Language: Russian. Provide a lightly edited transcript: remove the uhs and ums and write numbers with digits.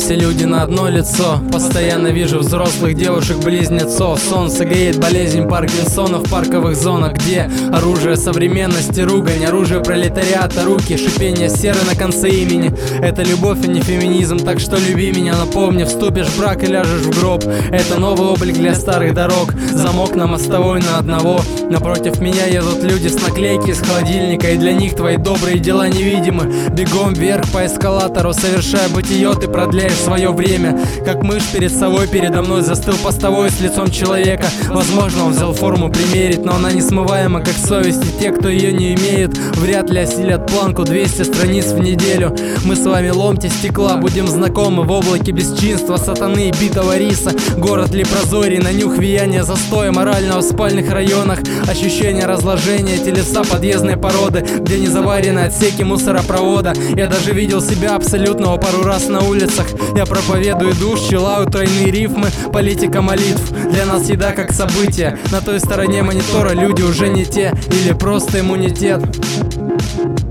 все люди на одно лицо. Постоянно вижу взрослых девушек-близнецов. Солнце греет, болезнь Паркинсона в парковых зонах, где оружие современности, ругань, оружие пролетариата, руки, шипение серы на конце имени. Это любовь, а не феминизм, так что люби меня, напомни, вступишь в брак и ляжешь в гроб. Это новый облик для старых дорог, замок на мостовой на одного. Напротив меня едут люди с наклейки из холодильника, и для них твои добрые дела невидимы. Бегом вверх по эскалатору, совершая бытие, ты продляешь свое время. Как мышь перед совой, передо мной застыл постовой с лицом человека. Возможно, он взял форму примерить, но она несмываема, как совесть, и те, кто ее не имеет, вряд ли осилят планку 200 страниц в неделю. Мы с вами ломти стекла, будем знакомы в облаке бесчинства, сатаны и битого риса. Город Лепрозорий, на нюх влияние застоя морального в спальных районах. Ощущение разложения, телеса подъездной породы, где не заварены отсеки мусоропровода. Я даже видел себя абсолютного пару раз на улицах. Я проповедую душ, чилаю тройные рифмы, политика молитв. Для нас еда как событие, на той стороне монитора люди уже не те, или просто иммунитет.